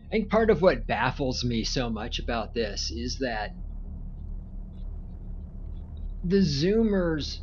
I think part of what baffles me so much about this is that the Zoomers,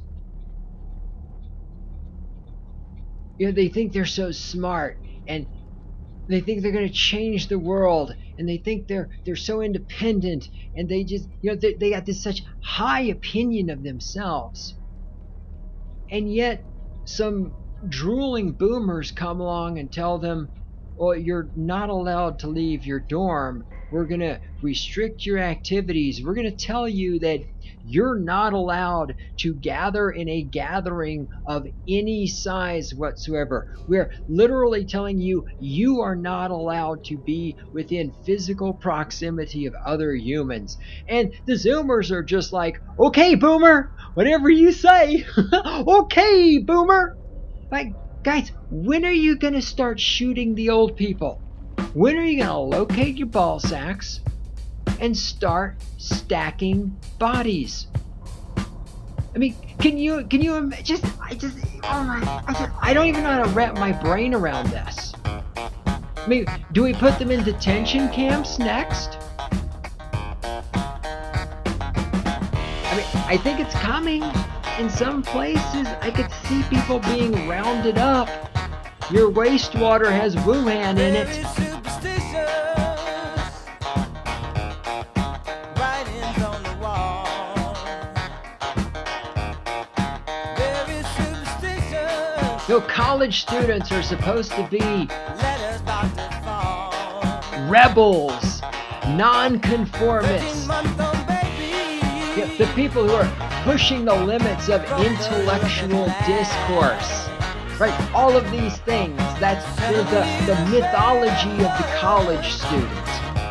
they think they're so smart, and they think they're going to change the world, and they think they're so independent, and they just they got this such high opinion of themselves. And yet some drooling boomers come along and tell them, well, you're not allowed to leave your dorm. We're going to restrict your activities. We're going to tell you that you're not allowed to gather in a gathering of any size whatsoever. We're literally telling you you are not allowed to be within physical proximity of other humans. And the Zoomers are just like, okay, boomer, whatever you say. Okay, boomer. Like, guys, when are you going to start shooting the old people? When are you going to locate your ball sacks and start stacking bodies? I mean, can you just oh my, I don't even know how to wrap my brain around this. I mean, do we put them in detention camps next? I mean, I think it's coming. In some places, I could see people being rounded up. Your wastewater has Wuhan in it. College students are supposed to be rebels, nonconformists. The people who are pushing the limits of intellectual discourse, right? All of these things, that's the mythology of the college student.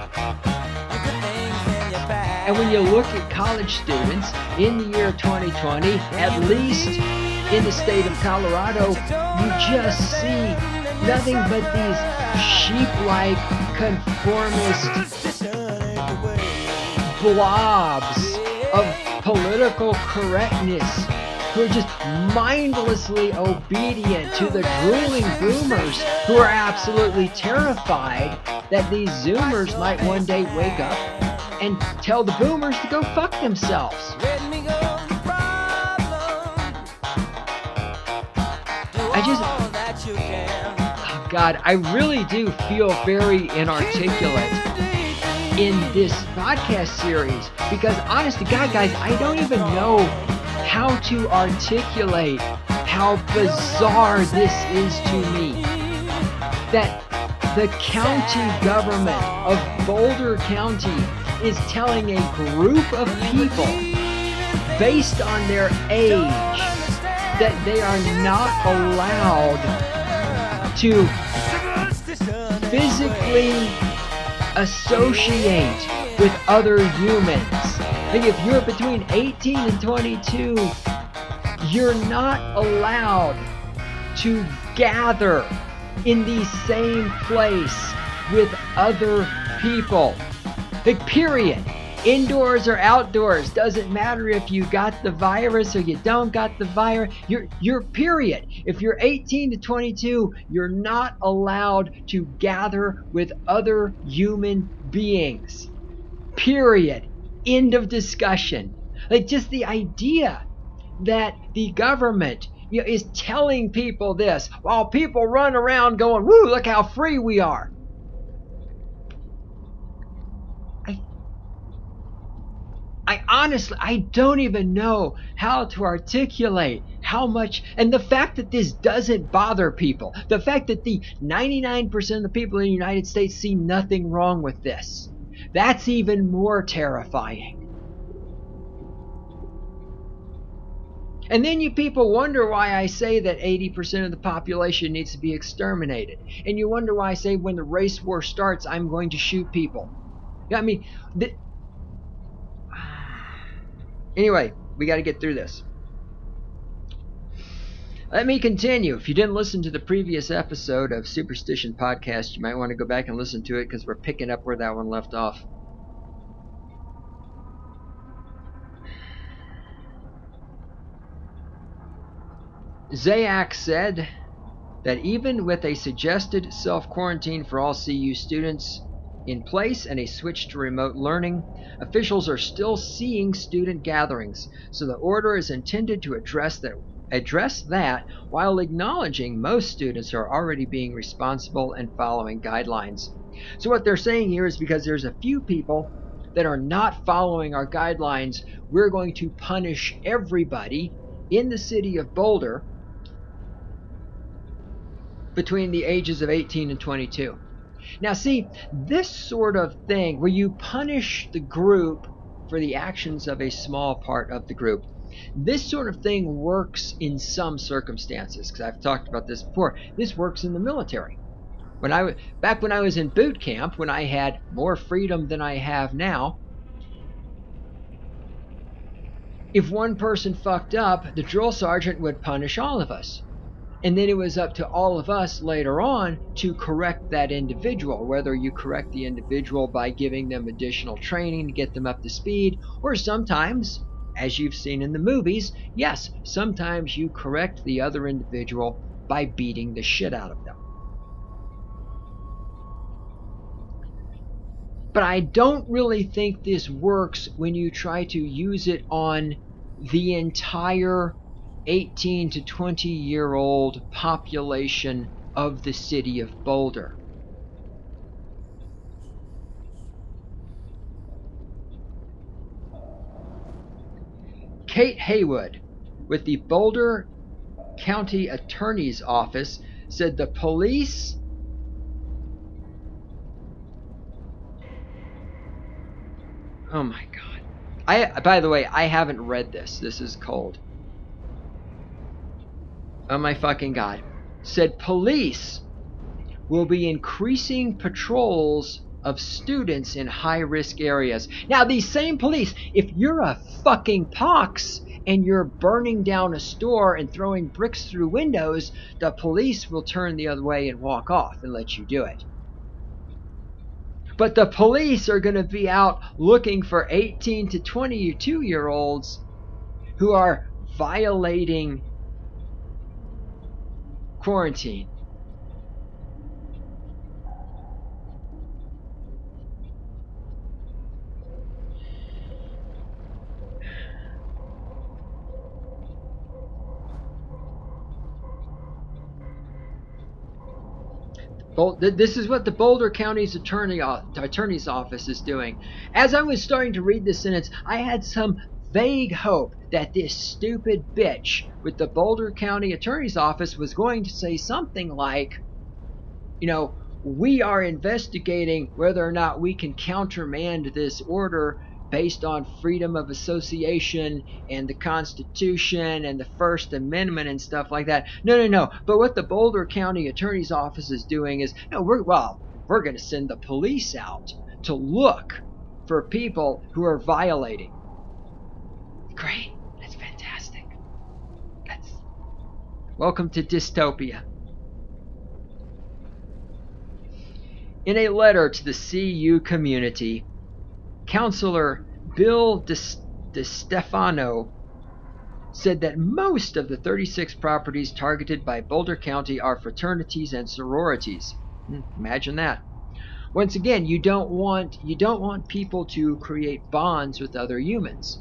And when you look at college students in the year 2020, at least in the state of Colorado, you just see nothing but these sheep-like conformist blobs of political correctness who are just mindlessly obedient to the drooling boomers who are absolutely terrified that these Zoomers might one day wake up and tell the boomers to go fuck themselves. Oh God, I really do feel very inarticulate in this podcast series because honest to God, guys, I don't even know how to articulate how bizarre this is to me. That the county government of Boulder County is telling a group of people based on their age that they are not allowed to physically associate with other humans. Like if you're between 18 and 22, you're not allowed to gather in the same place with other people. Like, period. Indoors or outdoors, doesn't matter if you got the virus or you don't got the virus. You're period. If you're 18 to 22, you're not allowed to gather with other human beings. Period. End of discussion. Like, just the idea that the government is telling people this while people run around going, woo, look how free we are. I honestly, I don't even know how to articulate how much, and the fact that this doesn't bother people, the fact that the 99% of the people in the United States see nothing wrong with this, that's even more terrifying. And then you people wonder why I say that 80% of the population needs to be exterminated. And you wonder why I say when the race war starts, I'm going to shoot people. I mean, anyway, we got to get through this. Let me continue. If you didn't listen to the previous episode of Superstition Podcast, you might want to go back and listen to it because we're picking up where that one left off. Zayak said that even with a suggested self-quarantine for all CU students, in place and a switch to remote learning, officials are still seeing student gatherings, so the order is intended to address that while acknowledging most students are already being responsible and following guidelines. So what they're saying here is because there's a few people that are not following our guidelines, we're going to punish everybody in the city of Boulder between the ages of 18 and 22. Now, see, this sort of thing where you punish the group for the actions of a small part of the group, this sort of thing works in some circumstances, because I've talked about this before. This works in the military. Back when I was in boot camp, when I had more freedom than I have now, if one person fucked up, the drill sergeant would punish all of us. And then it was up to all of us later on to correct that individual, whether you correct the individual by giving them additional training to get them up to speed, or sometimes, as you've seen in the movies, yes, sometimes you correct the other individual by beating the shit out of them. But I don't really think this works when you try to use it on the entire 18 to 20-year-old population of the city of Boulder. Kate Haywood with the Boulder County Attorney's Office said the police Oh my God. By the way, I haven't read this. This is cold. Oh my fucking God. Said police will be increasing patrols of students in high-risk areas. Now, these same police, if you're a fucking pox and you're burning down a store and throwing bricks through windows, the police will turn the other way and walk off and let you do it. But the police are going to be out looking for 18 to 22-year-olds who are violating quarantine. This is what the Boulder County's attorney's office is doing. As I was starting to read this sentence, I had some vague hope that this stupid bitch with the Boulder County Attorney's Office was going to say something like, we are investigating whether or not we can countermand this order based on freedom of association and the Constitution and the First Amendment and stuff like that. No. But what the Boulder County Attorney's Office is doing is, we're going to send the police out to look for people who are violating. Great. That's fantastic. Welcome to dystopia. In a letter to the CU community, Councilor Bill DeStefano said that most of the 36 properties targeted by Boulder County are fraternities and sororities. Imagine that. Once again, you don't want people to create bonds with other humans.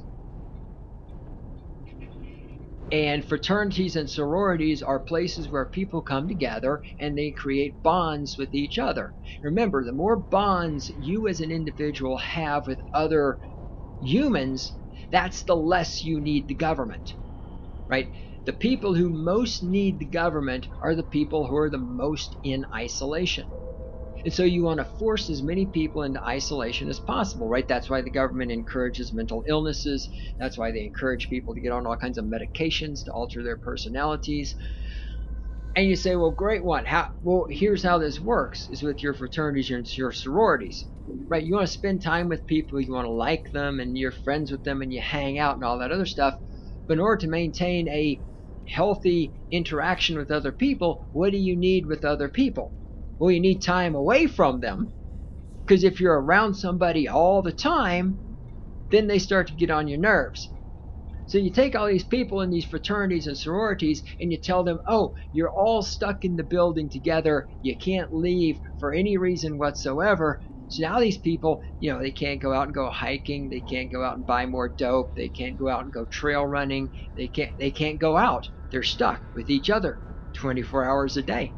And fraternities and sororities are places where people come together and they create bonds with each other. Remember, the more bonds you as an individual have with other humans, that's the less you need the government, right? The people who most need the government are the people who are the most in isolation. And so you want to force as many people into isolation as possible, right? That's why the government encourages mental illnesses. That's why they encourage people to get on all kinds of medications to alter their personalities. And you say, well, great one. Here's how this works, is with your fraternities and your sororities, right? You want to spend time with people, you want to like them, and you're friends with them, and you hang out and all that other stuff. But in order to maintain a healthy interaction with other people, what do you need with other people? Well, you need time away from them, because if you're around somebody all the time, then they start to get on your nerves. So you take all these people in these fraternities and sororities and you tell them, you're all stuck in the building together, you can't leave for any reason whatsoever, So now these people, they can't go out and go hiking. They can't go out and buy more dope. They can't go out and go trail running. They can't go out. They're stuck with each other 24 hours a day.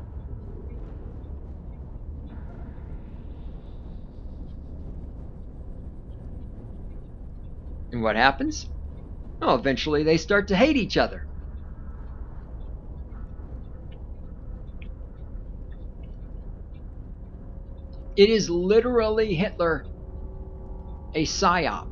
And what happens? Oh, eventually they start to hate each other. It is literally Hitler, a psyop.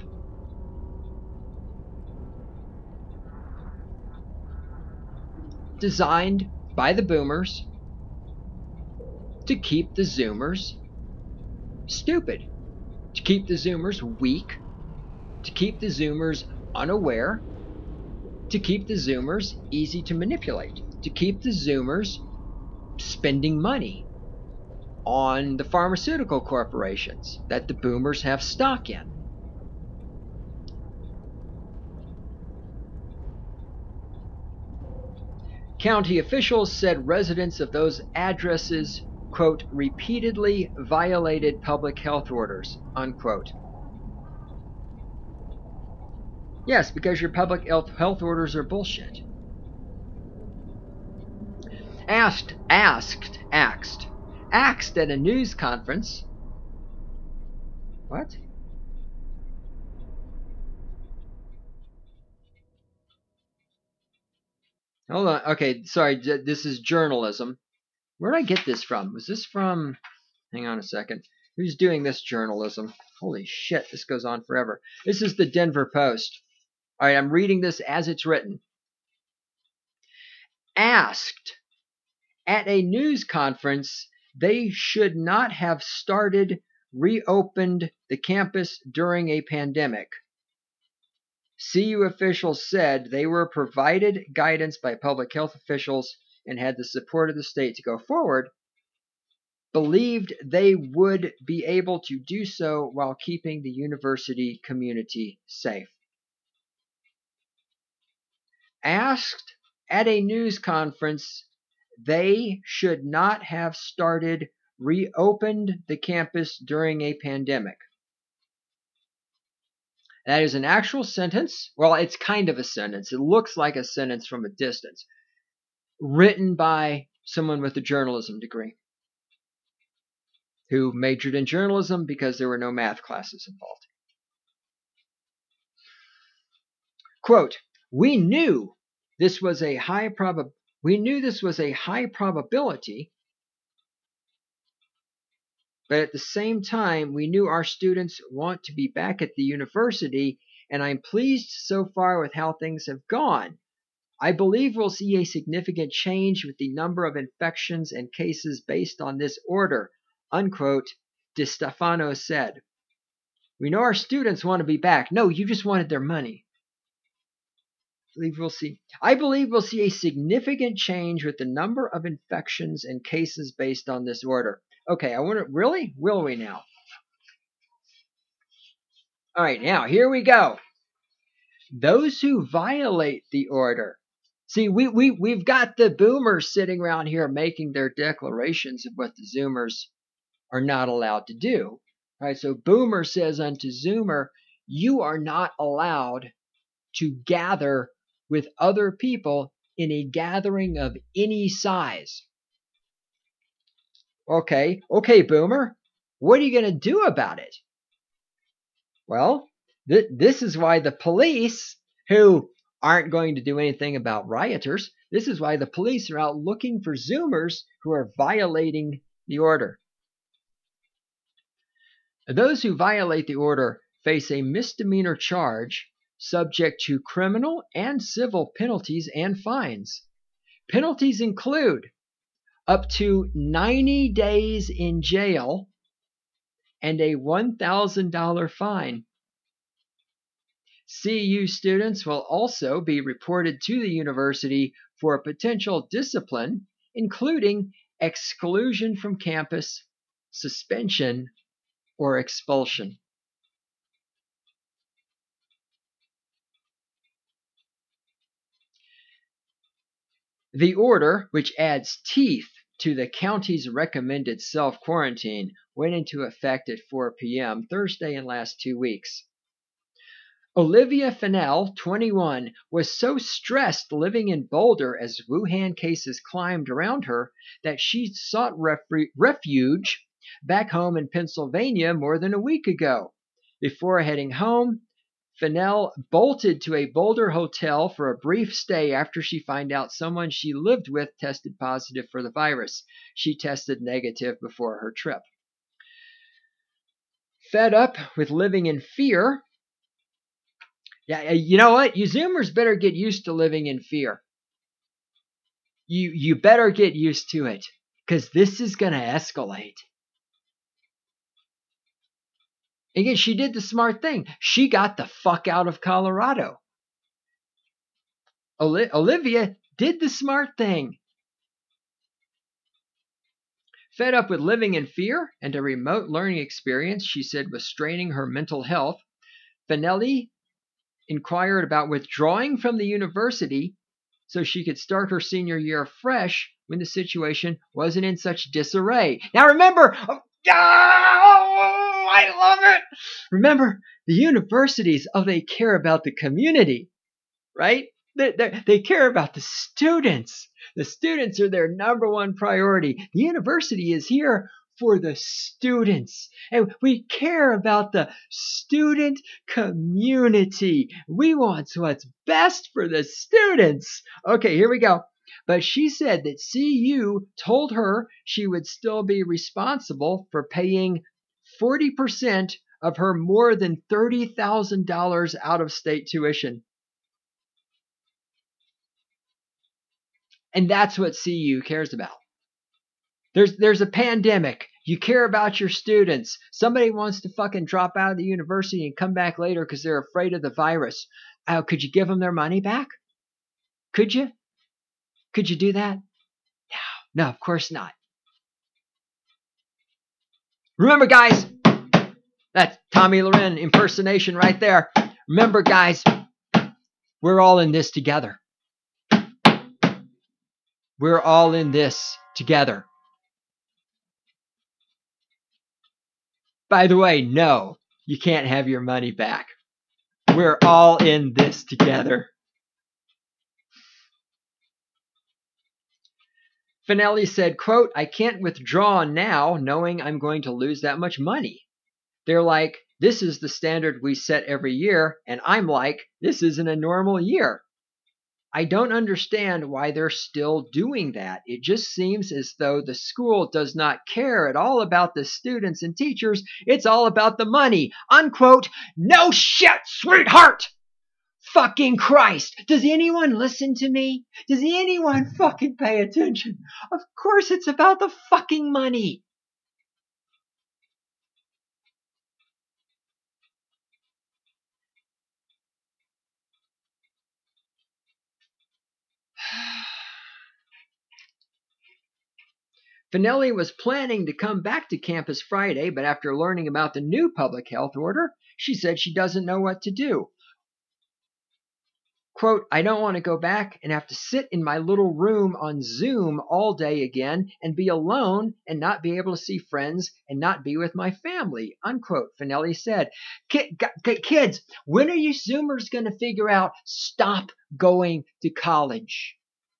Designed by the boomers to keep the Zoomers stupid, to keep the Zoomers weak, to keep the Zoomers unaware, to keep the Zoomers easy to manipulate, to keep the Zoomers spending money on the pharmaceutical corporations that the boomers have stock in. County officials said residents of those addresses, quote, repeatedly violated public health orders, unquote. Yes, because your public health orders are bullshit. Asked at a news conference. What? Hold on. Okay, sorry. This is journalism. Where did I get this from? Was this from? Hang on a second. Who's doing this journalism? Holy shit, this goes on forever. This is the Denver Post. All right, I'm reading this as it's written. Asked at a news conference, they should not have reopened the campus during a pandemic. CU officials said they were provided guidance by public health officials and had the support of the state to go forward, believed they would be able to do so while keeping the university community safe. Asked at a news conference, they should not have reopened the campus during a pandemic. That is an actual sentence. Well, it's kind of a sentence. It looks like a sentence from a distance, written by someone with a journalism degree who majored in journalism because there were no math classes involved. Quote, we knew this was a high probability, but at the same time, we knew our students want to be back at the university, and I'm pleased so far with how things have gone. I believe we'll see a significant change with the number of infections and cases based on this order, unquote, DeStefano said. We know our students want to be back. No, you just wanted their money. I believe we'll see a significant change with the number of infections and cases based on this order. Okay, I wonder, really? Will we now? All right, now here we go. Those who violate the order. See, we've got the boomers sitting around here making their declarations of what the Zoomers are not allowed to do. All right, so boomer says unto Zoomer, you are not allowed to gather with other people in a gathering of any size. Okay, boomer, what are you going to do about it? Well, this is why the police, who aren't going to do anything about rioters, this is why the police are out looking for Zoomers who are violating the order. Those who violate the order face a misdemeanor charge subject to criminal and civil penalties and fines. Penalties include up to 90 days in jail and a $1,000 fine. CU students will also be reported to the university for potential discipline, including exclusion from campus, suspension, or expulsion. The order, which adds teeth to the county's recommended self-quarantine went into effect at 4 p.m. Thursday and last 2 weeks. Olivia Fennell, 21, was so stressed living in Boulder as Wuhan cases climbed around her that she sought refuge back home in Pennsylvania more than a week ago. Before heading home, Fennell bolted to a Boulder hotel for a brief stay after she found out someone she lived with tested positive for the virus. She tested negative before her trip. Fed up with living in fear, yeah, you know what? You Zoomers better get used to living in fear. You better get used to it, because this is going to escalate. Again, she did the smart thing. She got the fuck out of Colorado. Olivia did the smart thing. Fed up with living in fear and a remote learning experience she said was straining her mental health, Fennell inquired about withdrawing from the university so she could start her senior year fresh when the situation wasn't in such disarray. Now remember, I love it. Remember, the universities, they care about the community, right? They care about the students. The students are their number one priority. The university is here for the students. And we care about the student community. We want what's best for the students. Okay, here we go. But she said that CU told her she would still be responsible for paying 40% of her more than $30,000 out-of-state tuition. And that's what CU cares about. There's a pandemic. You care about your students. Somebody wants to fucking drop out of the university and come back later because they're afraid of the virus. Could you give them their money back? Could you? Could you do that? No, of course not. Remember, guys, that's Tommy Loren impersonation right there. Remember, guys, we're all in this together. We're all in this together. By the way, no, you can't have your money back. We're all in this together. Fennell said, quote, I can't withdraw now knowing I'm going to lose that much money. They're like, this is the standard we set every year. And I'm like, this isn't a normal year. I don't understand why they're still doing that. It just seems as though the school does not care at all about the students and teachers. It's all about the money. Unquote. No shit, sweetheart. Fucking Christ. Does anyone listen to me? Does anyone fucking pay attention? Of course it's about the fucking money. Fennell was planning to come back to campus Friday, but after learning about the new public health order, she said she doesn't know what to do. Quote, I don't want to go back and have to sit in my little room on Zoom all day again and be alone and not be able to see friends and not be with my family, unquote, Fennell said. Kids, when are you Zoomers going to figure out stop going to college?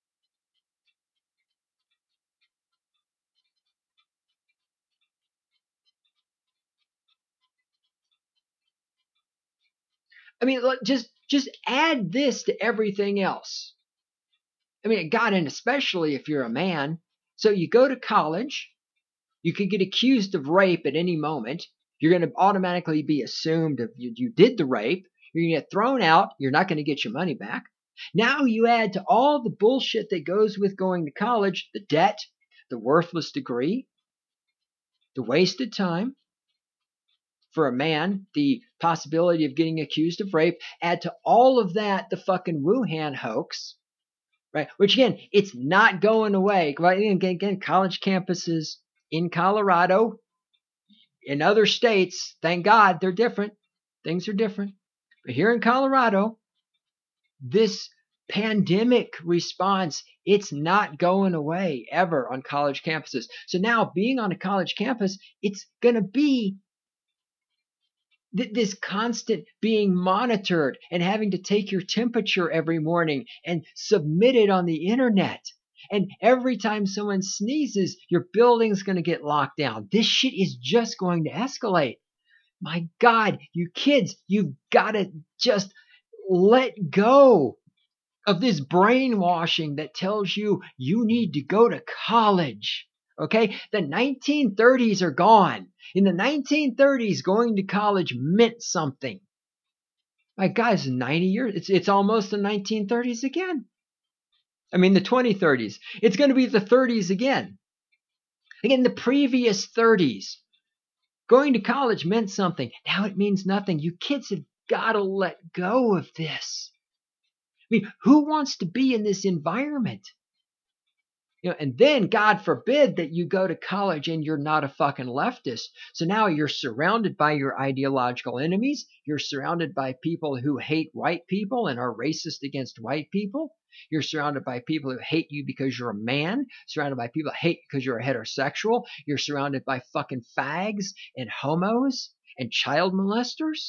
I mean, just add this to everything else. I mean, God, and especially if you're a man. So you go to college, you could get accused of rape at any moment. You're going to automatically be assumed if you did the rape. You're going to get thrown out. You're not going to get your money back. Now you add to all the bullshit that goes with going to college, the debt, the worthless degree, the wasted time. For a man, the possibility of getting accused of rape, add to all of that the fucking Wuhan hoax, right? Which again, it's not going away. Again, college campuses in Colorado, in other states, thank God they're different. Things are different. But here in Colorado, this pandemic response, it's not going away ever on college campuses. So now being on a college campus, it's going to be this constant being monitored and having to take your temperature every morning and submit it on the internet. And every time someone sneezes, your building's going to get locked down. This shit is just going to escalate. My God, you kids, you've got to just let go of this brainwashing that tells you you need to go to college. Okay? The 1930s are gone. In the 1930s, going to college meant something. My God, it's 90 years. It's almost the 1930s again. I mean, the 2030s. It's going to be the 30s again. Again, the previous 30s. Going to college meant something. Now it means nothing. You kids have got to let go of this. I mean, who wants to be in this environment? And then God forbid that you go to college and you're not a fucking leftist. So now you're surrounded by your ideological enemies. You're surrounded by people who hate white people and are racist against white people. You're surrounded by people who hate you because you're a man. Surrounded by people who hate because you're a heterosexual. You're surrounded by fucking fags and homos and child molesters.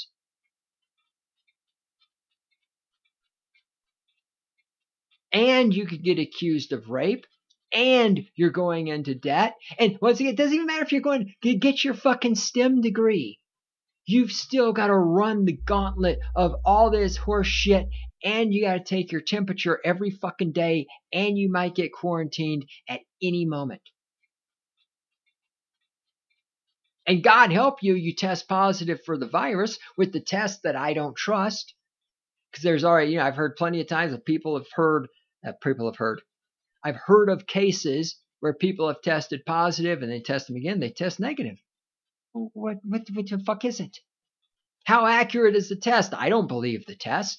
And you could get accused of rape. And you're going into debt. And once again, it doesn't even matter if you're going to get your fucking STEM degree. You've still got to run the gauntlet of all this horse shit. And you got to take your temperature every fucking day. And you might get quarantined at any moment. And God help you, you test positive for the virus with the test that I don't trust. Because there's already, I've heard plenty of times that I've heard of cases where people have tested positive and they test them again, they test negative. What the fuck is it? How accurate is the test? I don't believe the test.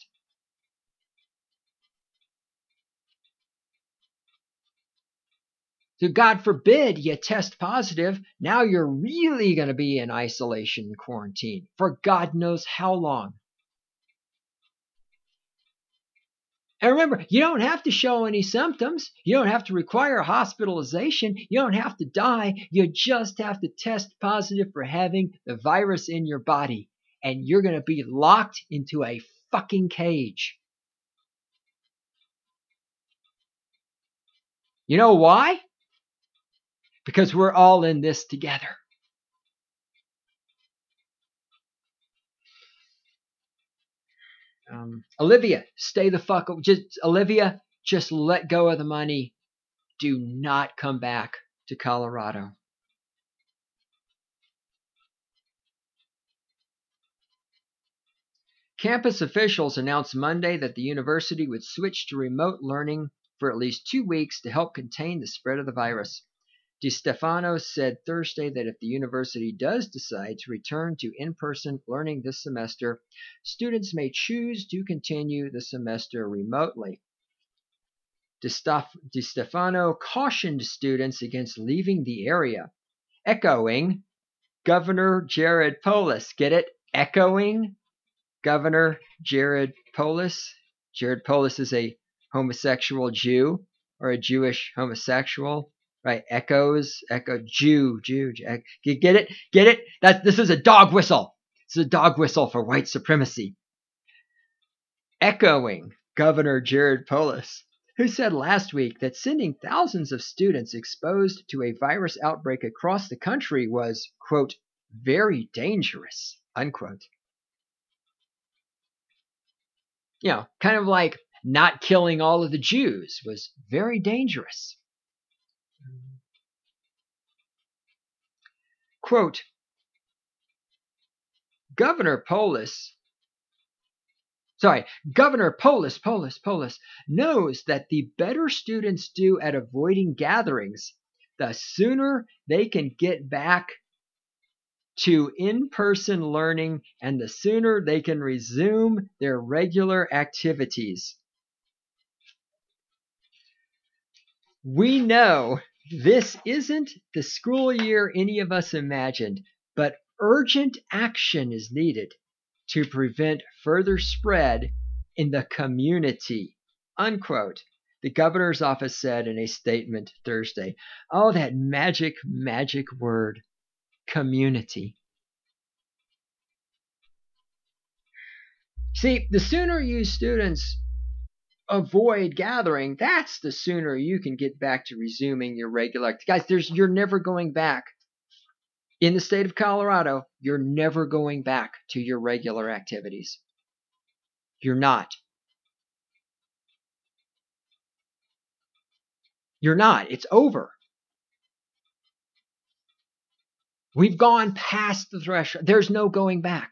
So God forbid you test positive. Now you're really going to be in isolation and quarantine for God knows how long. And remember, you don't have to show any symptoms. You don't have to require hospitalization. You don't have to die. You just have to test positive for having the virus in your body. And you're going to be locked into a fucking cage. You know why? Because we're all in this together. Olivia, stay the fuck up. Olivia, just let go of the money. Do not come back to Colorado. Campus officials announced Monday that the university would switch to remote learning for at least 2 weeks to help contain the spread of the virus. DeStefano said Thursday that if the university does decide to return to in-person learning this semester, students may choose to continue the semester remotely. DeStefano cautioned students against leaving the area, echoing Governor Jared Polis. Get it? Echoing Governor Jared Polis. Jared Polis is a homosexual Jew or a Jewish homosexual. Right, echo, Jew. Get it? This is a dog whistle. This is a dog whistle for white supremacy. Echoing Governor Jared Polis, who said last week that sending thousands of students exposed to a virus outbreak across the country was, quote, very dangerous, unquote. Kind of like not killing all of the Jews was very dangerous. Quote, Governor Polis knows that the better students do at avoiding gatherings, the sooner they can get back to in-person learning and the sooner they can resume their regular activities. We know this isn't the school year any of us imagined, but urgent action is needed to prevent further spread in the community, unquote. The governor's office said in a statement Thursday. Oh, that magic, magic word, community. See, the sooner you students avoid gathering, that's the sooner you can get back to resuming your regular. Guys, you're never going back. In the state of Colorado, you're never going back to your regular activities. You're not. You're not. It's over. We've gone past the threshold. There's no going back.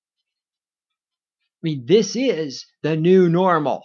I mean, this is the new normal.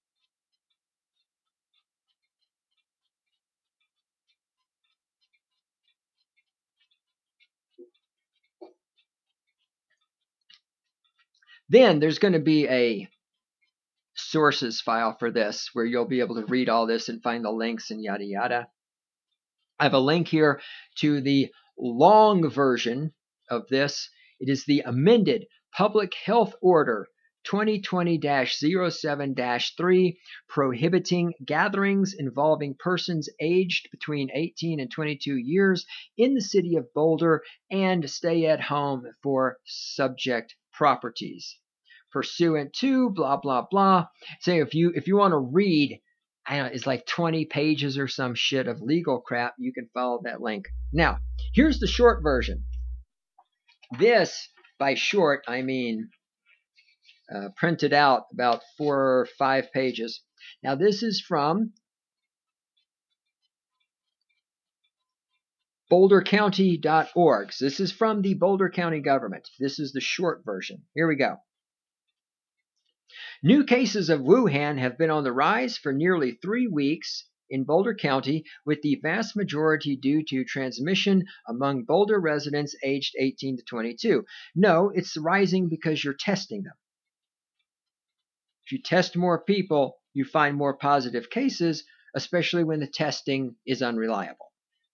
Then there's going to be a sources file for this where you'll be able to read all this and find the links and yada yada. I have a link here to the long version of this. It is the amended Public Health Order 2020-07-3 prohibiting gatherings involving persons aged between 18 and 22 years in the city of Boulder and stay at home for subject properties. Pursuant to blah blah blah. Say if you want to read, I don't know, it's like 20 pages or some shit of legal crap, you can follow that link. Now, here's the short version. This, by short, I mean printed out about 4 or 5 pages. Now, this is from bouldercounty.org. So this is from the Boulder County government. This is the short version. Here we go. New cases of Wuhan have been on the rise for nearly 3 weeks in Boulder County, with the vast majority due to transmission among Boulder residents aged 18 to 22. No, it's rising because you're testing them. If you test more people, you find more positive cases, especially when the testing is unreliable.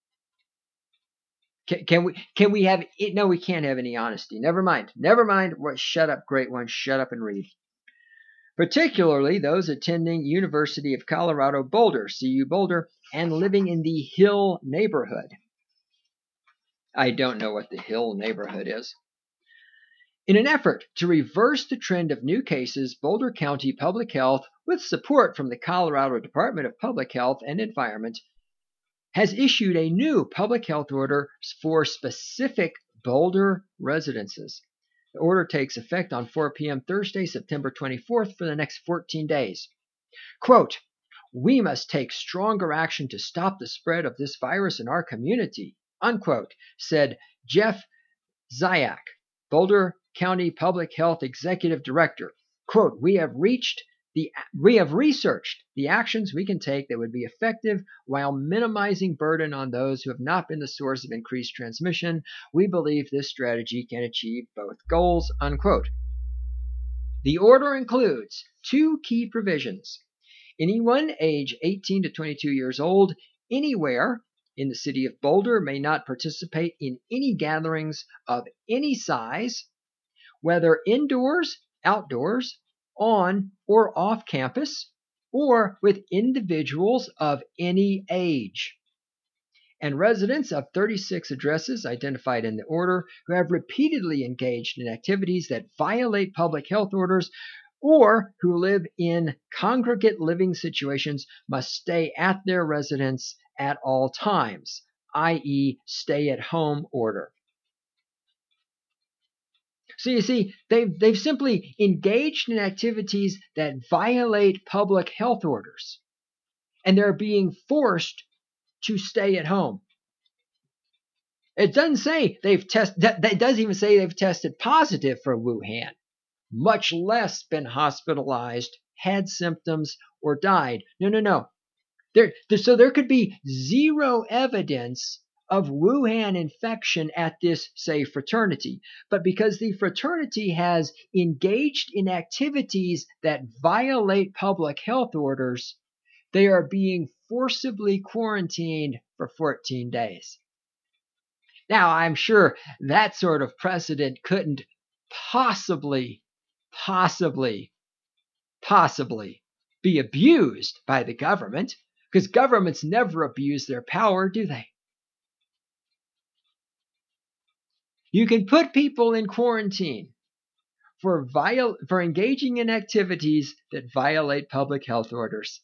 Can we have it? No, we can't have any honesty. Never mind. Shut up, great one. Shut up and read. Particularly those attending University of Colorado Boulder, CU Boulder, and living in the Hill neighborhood. I don't know what the Hill neighborhood is. In an effort to reverse the trend of new cases, Boulder County Public Health, with support from the Colorado Department of Public Health and Environment, has issued a new public health order for specific Boulder residences. The order takes effect on 4 p.m. Thursday, September 24th for the next 14 days. Quote, we must take stronger action to stop the spread of this virus in our community, unquote, said Jeff Zayak, Boulder County Public Health Executive Director. Quote, we have researched the actions we can take that would be effective while minimizing burden on those who have not been the source of increased transmission. We believe this strategy can achieve both goals, unquote. The order includes 2 key provisions. Anyone age 18 to 22 years old anywhere in the city of Boulder may not participate in any gatherings of any size, whether indoors, outdoors, on or off campus, or with individuals of any age. And residents of 36 addresses identified in the order who have repeatedly engaged in activities that violate public health orders or who live in congregate living situations must stay at their residence at all times, i.e., stay-at-home order. So you see, they've simply engaged in activities that violate public health orders, and they're being forced to stay at home. It doesn't say they've tested. That doesn't even say they've tested positive for Wuhan, much less been hospitalized, had symptoms, or died. No. So there could be zero evidence of Wuhan infection at this, say, fraternity. But because the fraternity has engaged in activities that violate public health orders, they are being forcibly quarantined for 14 days. Now, I'm sure that sort of precedent couldn't possibly be abused by the government, because governments never abuse their power, do they? You can put people in quarantine for engaging in activities that violate public health orders.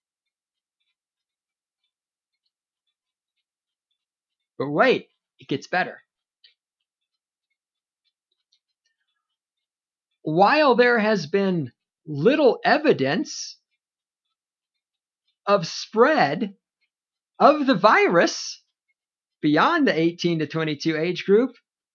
But wait, it gets better. While there has been little evidence of spread of the virus beyond the 18 to 22 age group,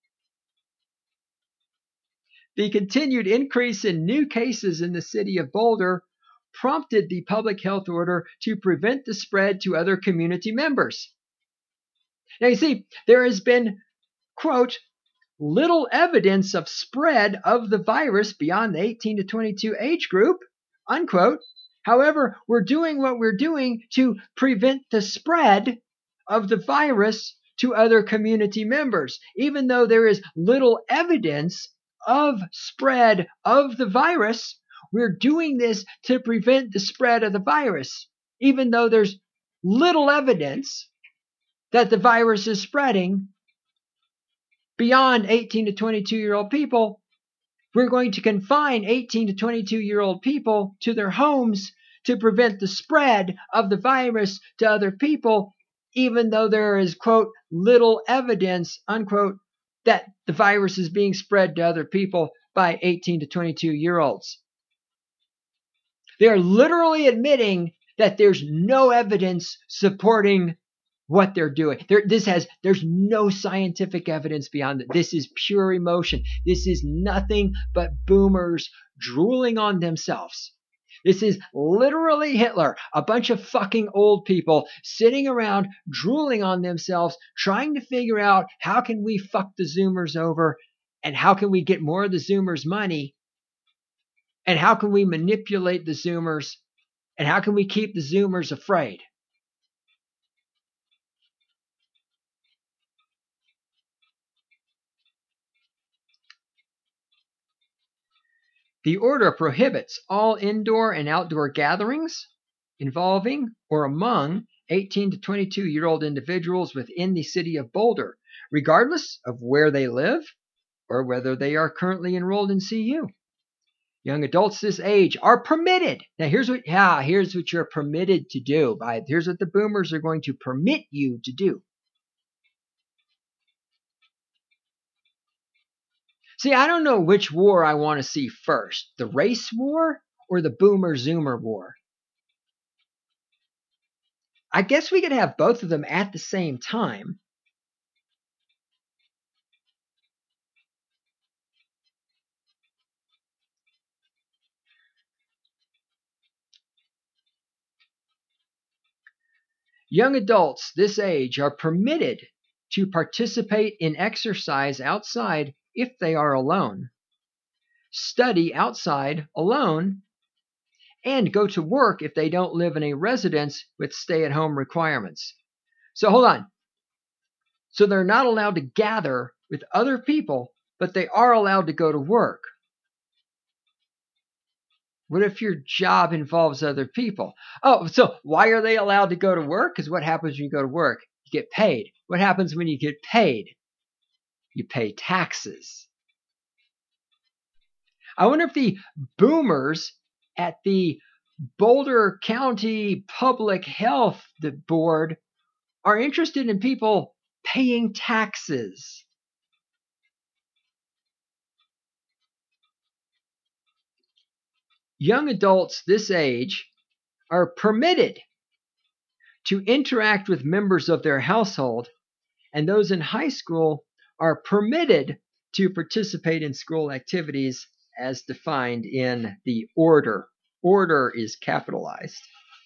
the continued increase in new cases in the city of Boulder prompted the public health order to prevent the spread to other community members. Now you see, there has been, quote, little evidence of spread of the virus beyond the 18 to 22 age group, unquote. However, we're doing what we're doing to prevent the spread of the virus to other community members. Even though there is little evidence of spread of the virus, we're doing this to prevent the spread of the virus. Even though there's little evidence that the virus is spreading beyond 18 to 22-year-old people, we're going to confine 18 to 22-year-old people to their homes to prevent the spread of the virus to other people, even though there is, quote, little evidence, unquote, that the virus is being spread to other people by 18 to 22-year-olds. They are literally admitting that there's no evidence supporting what they're doing. There's no scientific evidence beyond it. This is pure emotion. This is nothing but boomers drooling on themselves. This is literally Hitler, a bunch of fucking old people sitting around drooling on themselves, trying to figure out how can we fuck the Zoomers over, and how can we get more of the Zoomers' money, and how can we manipulate the Zoomers, and how can we keep the Zoomers afraid. The order prohibits all indoor and outdoor gatherings involving or among 18 to 22-year-old individuals within the city of Boulder, regardless of where they live or whether they are currently enrolled in CU. Young adults this age are permitted. Now here's what you're permitted to do. Here's what the boomers are going to permit you to do. See, I don't know which war I want to see first, the race war or the boomer-zoomer war. I guess we could have both of them at the same time. Young adults this age are permitted to participate in exercise outside if they are alone, study outside alone, and go to work if they don't live in a residence with stay-at-home requirements. So hold on. So they're not allowed to gather with other people, but they are allowed to go to work. What if your job involves other people? Oh, so why are they allowed to go to work? Because what happens when you go to work? You get paid. What happens when you get paid? You pay taxes. I wonder if the boomers at the Boulder County Public Health Board are interested in people paying taxes. Young adults this age are permitted to interact with members of their household, and those in high school are permitted to participate in school activities as defined in the order. Order is capitalized.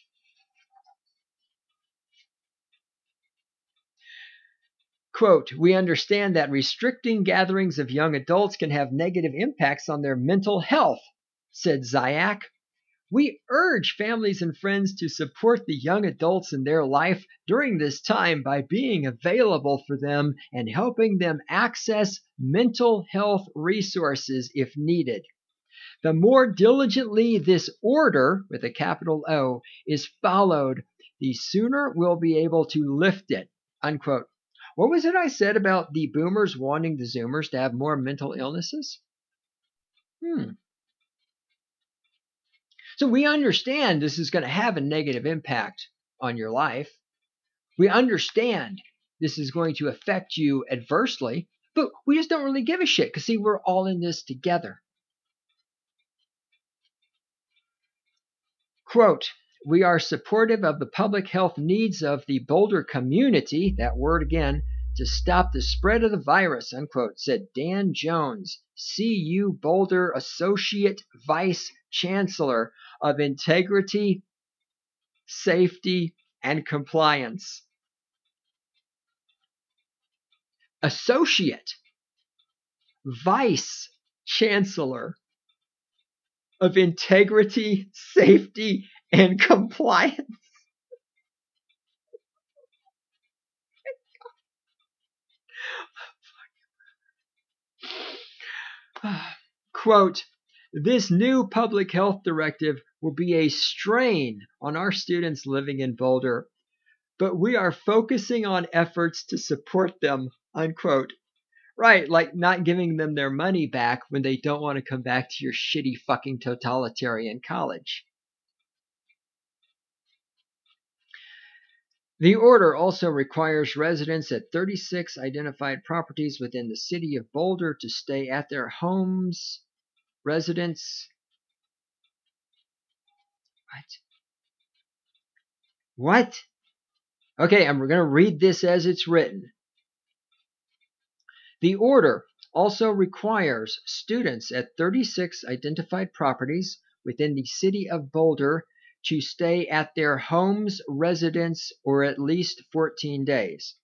Quote, we understand that restricting gatherings of young adults can have negative impacts on their mental health, said Zayak. We urge families and friends to support the young adults in their life during this time by being available for them and helping them access mental health resources if needed. The more diligently this order, with a capital O, is followed, the sooner we'll be able to lift it. Unquote. What was it I said about the boomers wanting the zoomers to have more mental illnesses? So we understand this is going to have a negative impact on your life. We understand this is going to affect you adversely, but we just don't really give a shit because, see, we're all in this together. Quote, we are supportive of the public health needs of the Boulder community, that word again, to stop the spread of the virus, unquote, said Dan Jones, CU Boulder Associate Vice Chancellor of Integrity, Safety, and Compliance. Associate Vice Chancellor of Integrity, Safety, and Compliance. Quote, this new public health directive will be a strain on our students living in Boulder, but we are focusing on efforts to support them, unquote. Right, like not giving them their money back when they don't want to come back to your shitty fucking totalitarian college. The order also requires residents at 36 identified properties within the city of Boulder to stay at their homes, residence. What? Okay, and we're going to read this as it's written. The order also requires students at 36 identified properties within the city of Boulder to stay at their homes, residence, or at least 14 days.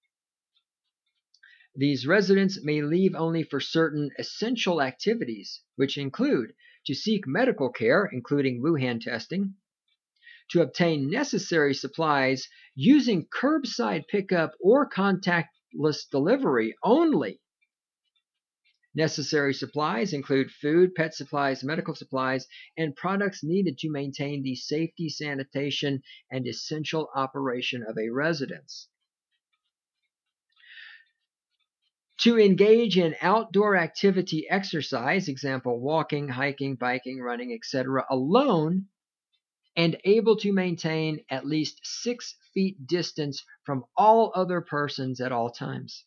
These residents may leave only for certain essential activities, which include to seek medical care, including Wuhan testing, to obtain necessary supplies using curbside pickup or contactless delivery only. Necessary supplies include food, pet supplies, medical supplies, and products needed to maintain the safety, sanitation, and essential operation of a residence. To engage in outdoor activity exercise, example, walking, hiking, biking, running, etc., alone, and able to maintain at least 6 feet distance from all other persons at all times.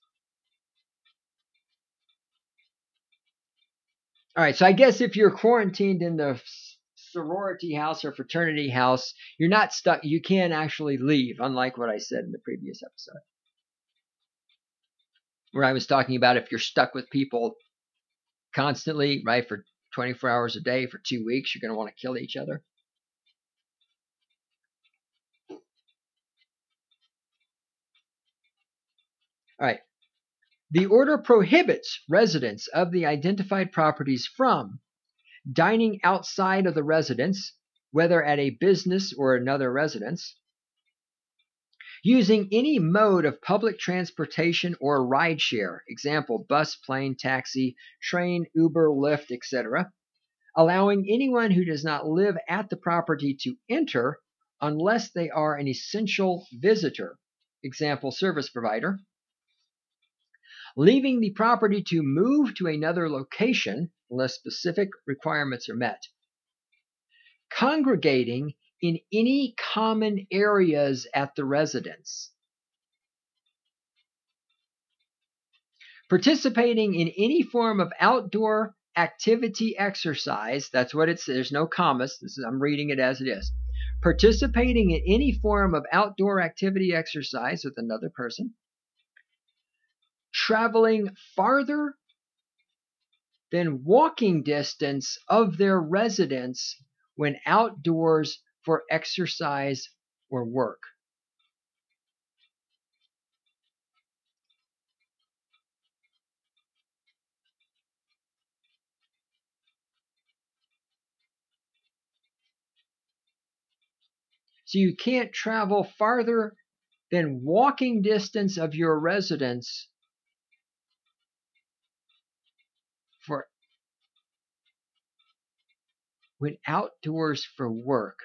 All right, so I guess if you're quarantined in the sorority house or fraternity house, you're not stuck. You can actually leave, unlike what I said in the previous episode, where I was talking about if you're stuck with people constantly, right, for 24 hours a day for 2 weeks, you're going to want to kill each other. All right. The order prohibits residents of the identified properties from dining outside of the residence, whether at a business or another residence, using any mode of public transportation or rideshare, example, bus, plane, taxi, train, Uber, Lyft, etc., allowing anyone who does not live at the property to enter unless they are an essential visitor, example, service provider, leaving the property to move to another location unless specific requirements are met, congregating in any common areas at the residence, participating in any form of outdoor activity exercise. That's what it's, there's no commas. I'm reading it as it is. Participating in any form of outdoor activity exercise with another person, traveling farther than walking distance of their residence when outdoors for exercise or work. So you can't travel farther than walking distance of your residence for went outdoors for work,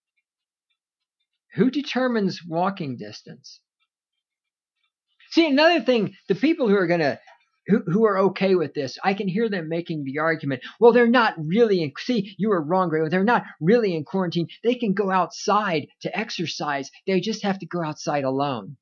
who determines walking distance? See, another thing, the people who are okay with this, I can hear them making the argument, well, they're not really you were wrong, Ray. They're not really in quarantine. They can go outside to exercise. They just have to go outside alone.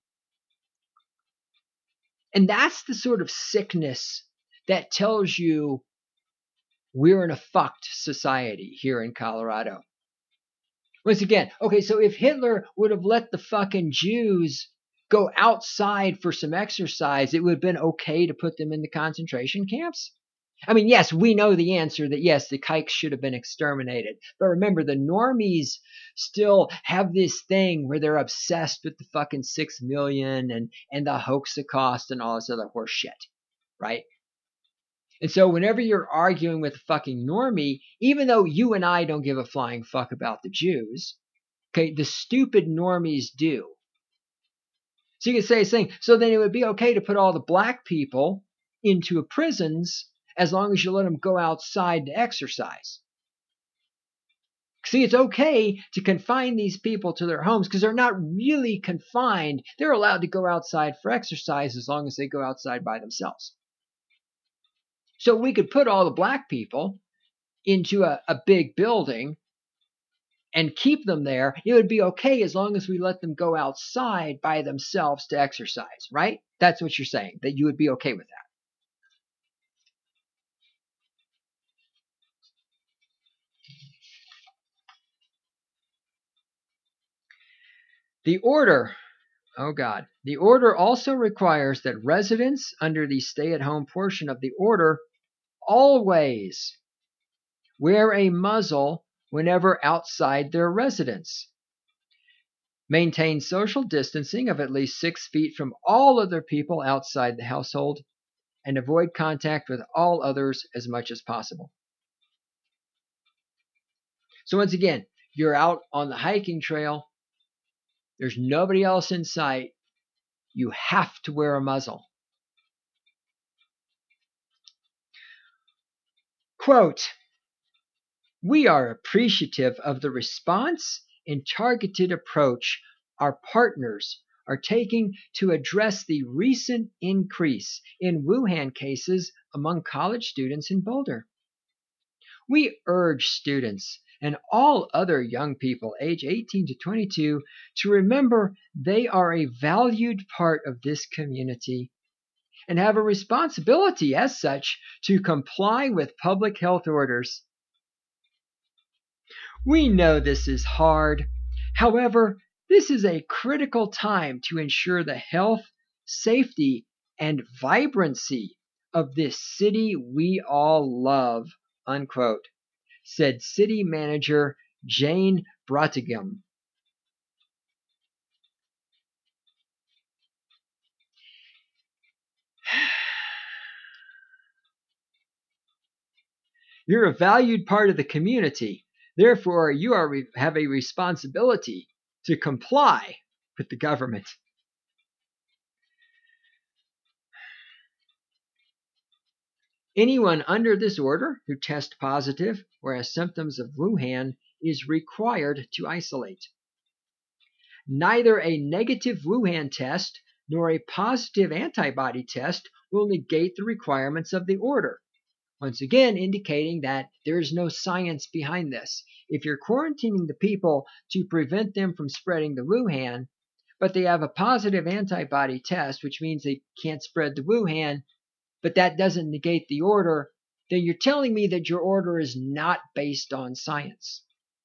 And that's the sort of sickness that tells you we're in a fucked society here in Colorado. Once again, okay, so if Hitler would have let the fucking Jews go outside for some exercise, it would have been okay to put them in the concentration camps? I mean, yes, we know the answer that yes, the kikes should have been exterminated. But remember, the normies still have this thing where they're obsessed with the fucking 6 million and the Hoaxacost and all this other horse shit, right? And so whenever you're arguing with a fucking normie, even though you and I don't give a flying fuck about the Jews, okay, the stupid normies do. So you can say saying, so then it would be okay to put all the black people into prisons as long as you let them go outside to exercise. See, it's okay to confine these people to their homes because they're not really confined. They're allowed to go outside for exercise as long as they go outside by themselves. So we could put all the black people into a big building and keep them there. It would be okay as long as we let them go outside by themselves to exercise, right? That's what you're saying, that you would be okay with that. The order also requires that residents under the stay-at-home portion of the order always wear a muzzle whenever outside their residence, maintain social distancing of at least 6 feet from all other people outside the household, and avoid contact with all others as much as possible. So once again, you're out on the hiking trail. There's nobody else in sight. You have to wear a muzzle. Quote, we are appreciative of the response and targeted approach our partners are taking to address the recent increase in Wuhan cases among college students in Boulder. We urge students and all other young people age 18 to 22 to remember they are a valued part of this community and have a responsibility as such to comply with public health orders. We know this is hard. However, this is a critical time to ensure the health, safety, and vibrancy of this city we all love, unquote, said City Manager Jane Brottigam. You're a valued part of the community. Therefore, you have a responsibility to comply with the government. Anyone under this order who tests positive or has symptoms of Wuhan is required to isolate. Neither a negative Wuhan test nor a positive antibody test will negate the requirements of the order. Once again, indicating that there is no science behind this. If you're quarantining the people to prevent them from spreading the Wuhan, but they have a positive antibody test, which means they can't spread the Wuhan, but that doesn't negate the order, then you're telling me that your order is not based on science.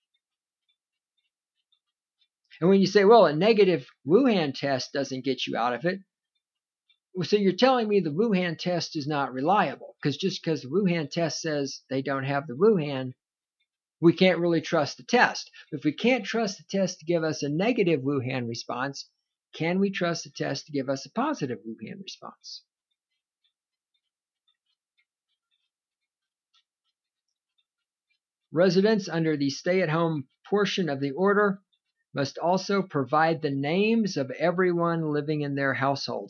And when you say, well, a negative Wuhan test doesn't get you out of it, so you're telling me the Wuhan test is not reliable, because just because the Wuhan test says they don't have the Wuhan, we can't really trust the test. If we can't trust the test to give us a negative Wuhan response, can we trust the test to give us a positive Wuhan response? Residents under the stay-at-home portion of the order must also provide the names of everyone living in their household.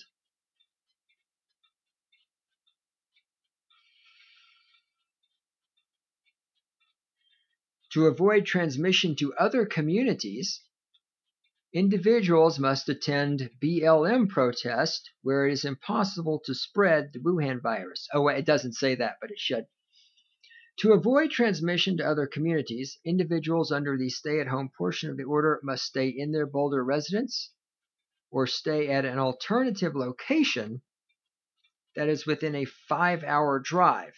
To avoid transmission to other communities, individuals must attend BLM protest where it is impossible to spread the Wuhan virus. Oh, it doesn't say that, but it should. To avoid transmission to other communities, individuals under the stay-at-home portion of the order must stay in their Boulder residence or stay at an alternative location that is within a 5-hour drive.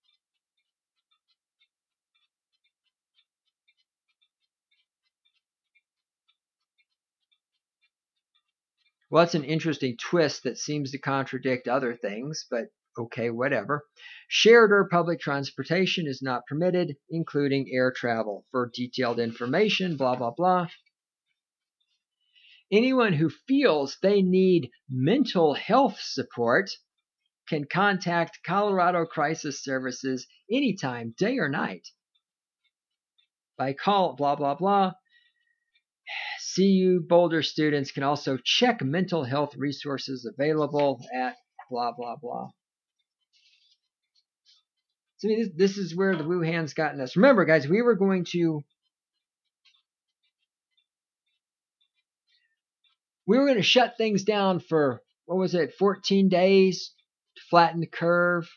Well, that's an interesting twist that seems to contradict other things, but okay, whatever. Shared or public transportation is not permitted, including air travel. For detailed information, blah, blah, blah. Anyone who feels they need mental health support can contact Colorado Crisis Services anytime, day or night, by call, blah, blah, blah. CU Boulder students can also check mental health resources available at blah, blah, blah. So this is where the Wuhan's gotten us. Remember, guys, we were going to shut things down for, 14 days to flatten the curve.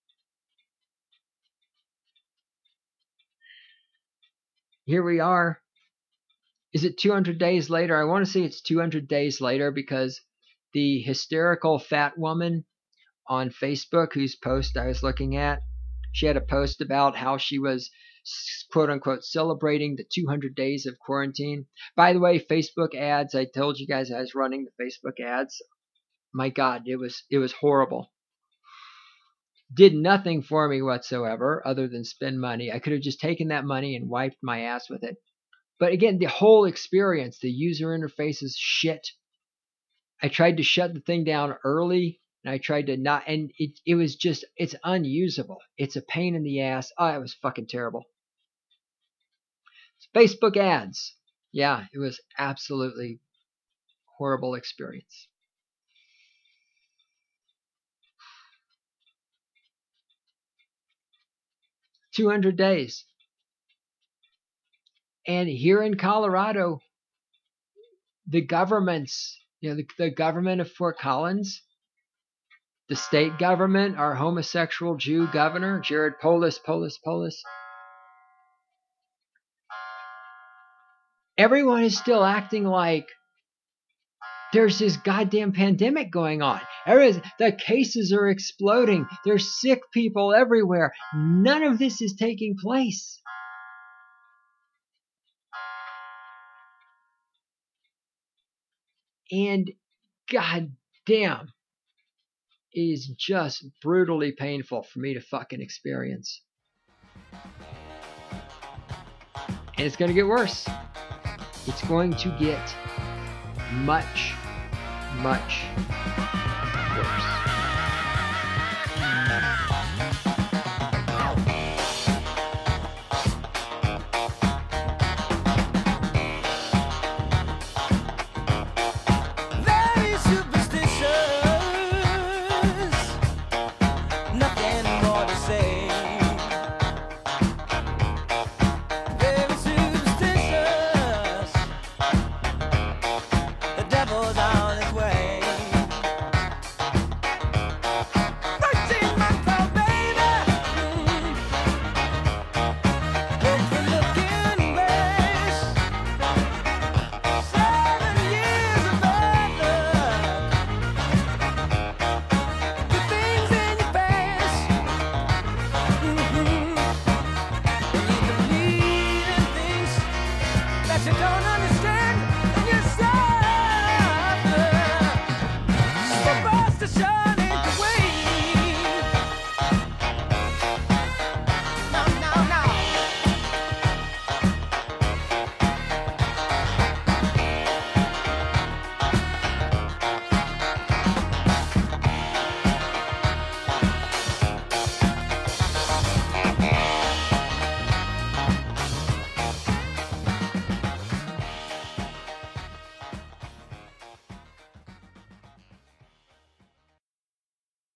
Here we are. Is it 200 days later? I want to say it's 200 days later because the hysterical fat woman on Facebook whose post I was looking at, she had a post about how she was quote unquote celebrating the 200 days of quarantine. By the way, Facebook ads, I told you guys I was running the Facebook ads. My God, it was horrible. Did nothing for me whatsoever other than spend money. I could have just taken that money and wiped my ass with it. But again, the whole experience, the user interface is shit. I tried to shut the thing down early, and I tried to not, and it was just, it's unusable. It's a pain in the ass. Oh, it was fucking terrible. Facebook ads. Yeah, it was absolutely horrible experience. $200 days. And here in Colorado, the governments, the government of Fort Collins, the state government, our homosexual Jew governor, Jared Polis. Everyone is still acting like there's this goddamn pandemic going on. The cases are exploding. There's sick people everywhere. None of this is taking place. And god damn, it is just brutally painful for me to fucking experience. And it's going to get worse. It's going to get much, much worse.